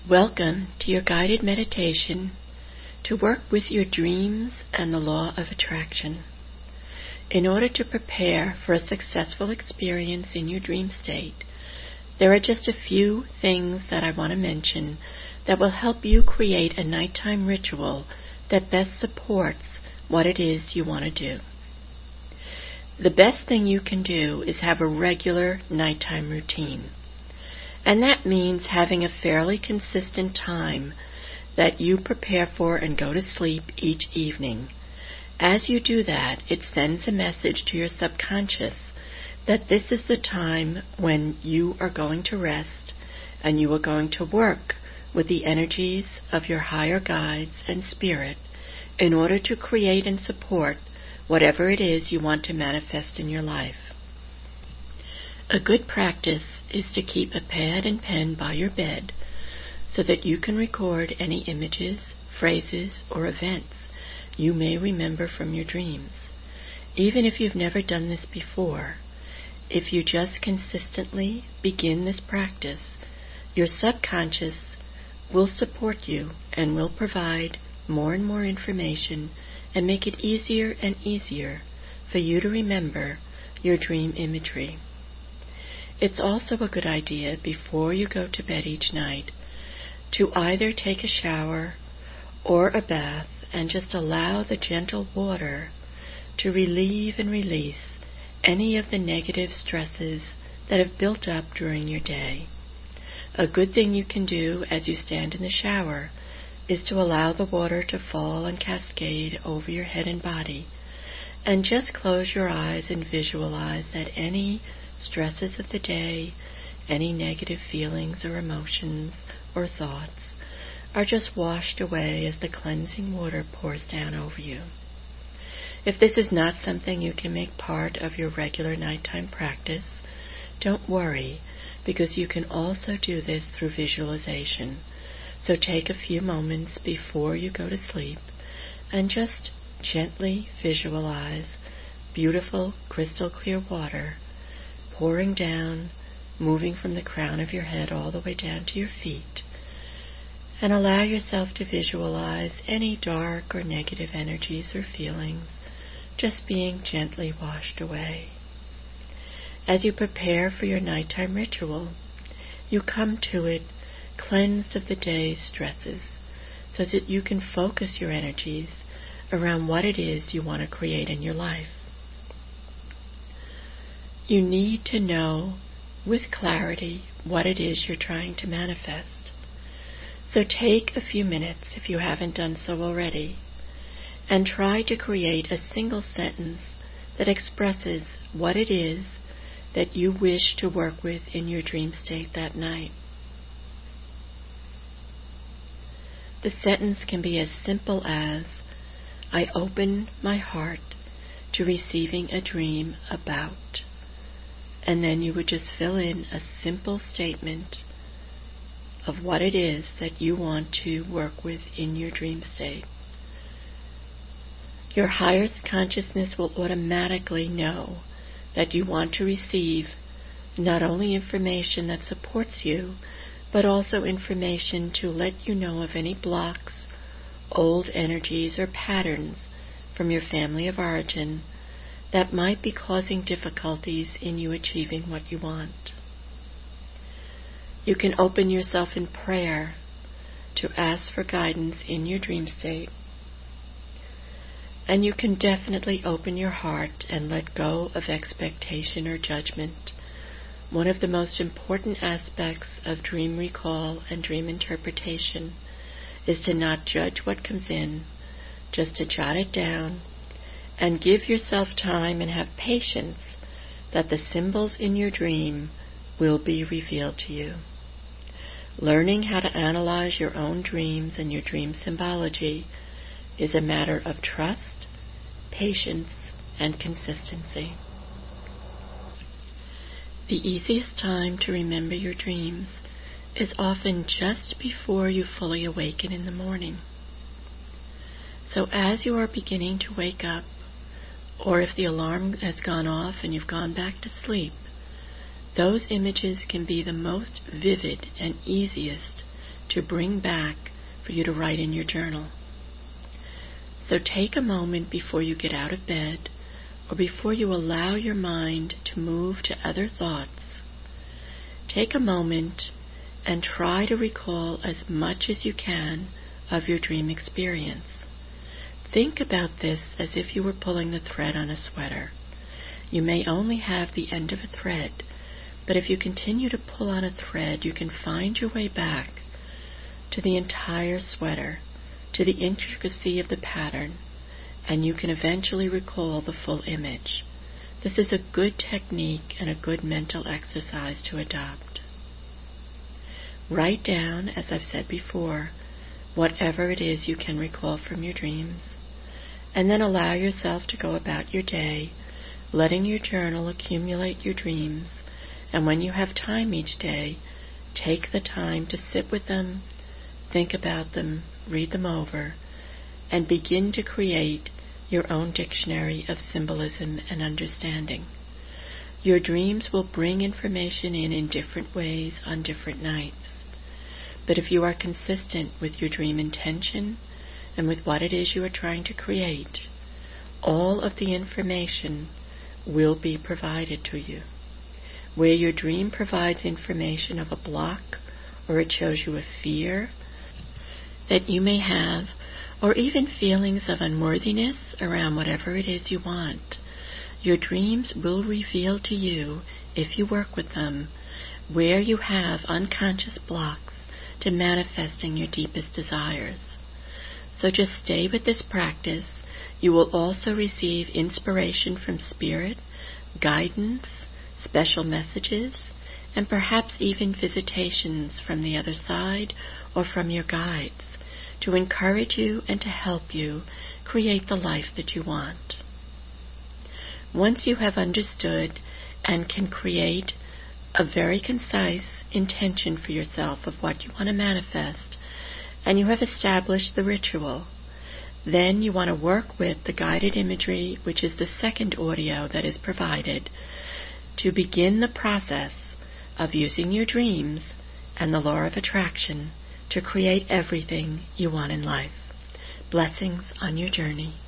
Welcome to your guided meditation to work with your dreams and the law of attraction. In order to prepare for a successful experience in your dream state, there are just a few things that I want to mention that will help you create a nighttime ritual that best supports what it is you want to do. The best thing you can do is have a regular nighttime routine. And that means having a fairly consistent time that you prepare for and go to sleep each evening. As you do that, it sends a message to your subconscious that this is the time when you are going to rest and you are going to work with the energies of your higher guides and spirit in order to create and support whatever it is you want to manifest in your life. A good practice is to keep a pad and pen by your bed so that you can record any images, phrases, or events you may remember from your dreams. Even if you've never done this before, if you just consistently begin this practice, your subconscious will support you and will provide more and more information and make it easier and easier for you to remember your dream imagery. It's also a good idea before you go to bed each night to either take a shower or a bath and just allow the gentle water to relieve and release any of the negative stresses that have built up during your day. A good thing you can do as you stand in the shower is to allow the water to fall and cascade over your head and body, and just close your eyes and visualize that any stresses of the day, any negative feelings or emotions or thoughts are just washed away as the cleansing water pours down over you. If this is not something you can make part of your regular nighttime practice, don't worry, because you can also do this through visualization. So take a few moments before you go to sleep and just gently visualize beautiful crystal clear water pouring down, moving from the crown of your head all the way down to your feet. And allow yourself to visualize any dark or negative energies or feelings just being gently washed away. As you prepare for your nighttime ritual, you come to it cleansed of the day's stresses so that you can focus your energies around what it is you want to create in your life. You need to know with clarity what it is you're trying to manifest. So take a few minutes, if you haven't done so already, and try to create a single sentence that expresses what it is that you wish to work with in your dream state that night. The sentence can be as simple as, I open my heart to receiving a dream about. And then you would just fill in a simple statement of what it is that you want to work with in your dream state. Your higher consciousness will automatically know that you want to receive not only information that supports you, but also information to let you know of any blocks, old energies, or patterns from your family of origin that might be causing difficulties in you achieving what you want. You can open yourself in prayer to ask for guidance in your dream state. And you can definitely open your heart and let go of expectation or judgment. One of the most important aspects of dream recall and dream interpretation is to not judge what comes in, just to jot it down and give yourself time and have patience that the symbols in your dream will be revealed to you. Learning how to analyze your own dreams and your dream symbology is a matter of trust, patience, and consistency. The easiest time to remember your dreams is often just before you fully awaken in the morning. So as you are beginning to wake up, or if the alarm has gone off and you've gone back to sleep, those images can be the most vivid and easiest to bring back for you to write in your journal. So take a moment before you get out of bed, or before you allow your mind to move to other thoughts. Take a moment and try to recall as much as you can of your dream experience. Think about this as if you were pulling the thread on a sweater. You may only have the end of a thread, but if you continue to pull on a thread, you can find your way back to the entire sweater, to the intricacy of the pattern, and you can eventually recall the full image. This is a good technique and a good mental exercise to adopt. Write down, as I've said before, whatever it is you can recall from your dreams, and then allow yourself to go about your day, letting your journal accumulate your dreams, and when you have time each day, take the time to sit with them, think about them, read them over, and begin to create your own dictionary of symbolism and understanding. Your dreams will bring information in different ways on different nights. But if you are consistent with your dream intention and with what it is you are trying to create, all of the information will be provided to you. Where your dream provides information of a block, or it shows you a fear that you may have, or even feelings of unworthiness around whatever it is you want, your dreams will reveal to you, if you work with them, where you have unconscious blocks to manifesting your deepest desires. So just stay with this practice. You will also receive inspiration from Spirit, guidance, special messages, and perhaps even visitations from the other side or from your guides to encourage you and to help you create the life that you want. Once you have understood and can create a very concise intention for yourself of what you want to manifest, and you have established the ritual, then you want to work with the guided imagery, which is the second audio that is provided, to begin the process of using your dreams and the law of attraction to create everything you want in life. Blessings on your journey.